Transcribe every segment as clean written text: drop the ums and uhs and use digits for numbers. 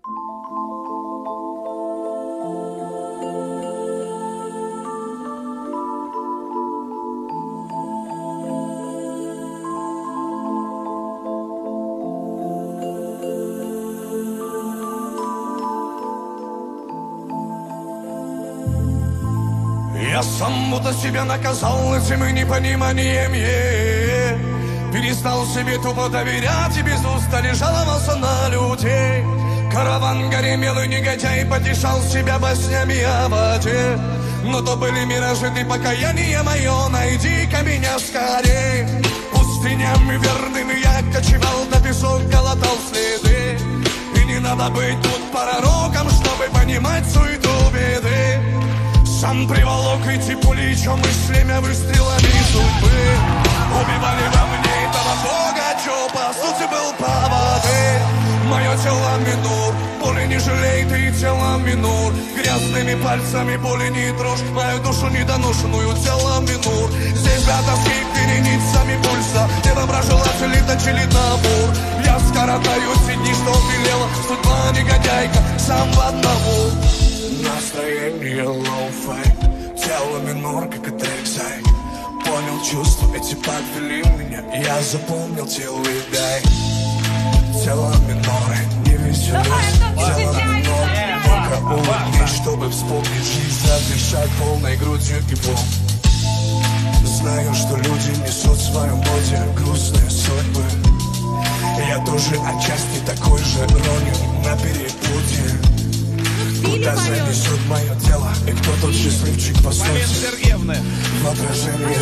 Я сам будто себя наказал этим непониманием, перестал себе тупо доверять и без устали жаловался на людей. Караван горемел и негодяй потешал себя баснями о воде. Но то были миражи, ты покаяние мое, найди-ка меня скорей. Пустынями верными я кочевал, до песок глотал следы. И не надо быть тут пророком, чтобы понимать суету беды. Сам приволок эти пули, чё мыслями выстрелами судьбы. Убивали во мне этого бога, чё по сути был поводырь. Мое тело минур, боли не жалей, ты тело минур. Грязными пальцами боли не дрожь, мою душу недоношенную тело минур. Здесь для тоски переницами пульса, недоброжелатели точили набор. Я скоротаю все дни, что велела судьба негодяйка, сам в одного. Настроение лоу-фай, тело минор, как и трек-зай. Понял чувства, эти подвели меня, я запомнил тело и дай. Тело минор, не веселюсь, тело минор. Только улыбнись, чтобы вспомнить жизнь, задышать полной грудью и бом. Знаю, что люди несут в своем боде грустные судьбы. Я тоже отчасти такой же, ронен на перепутье. Куда занесет мое тело, и кто тот счастливчик по сути? В отражении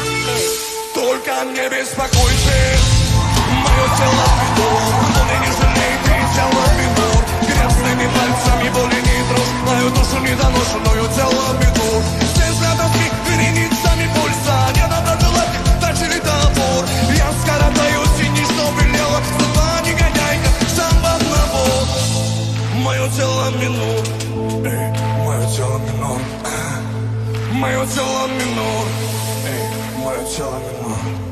только не беспокойся, мое тело минор. Боли не жалей, ты тело минор. Грязными пальцами боли не дрожь, мою душу недоношенную тело минор. Здесь для тоски вереницами пульса, недоброжелатель точили топор. Я скоротаю тени, что велела судьба негодяйка, сам в одного. Мое тело минор, мое тело минор, мое тело минор, мое тело минор.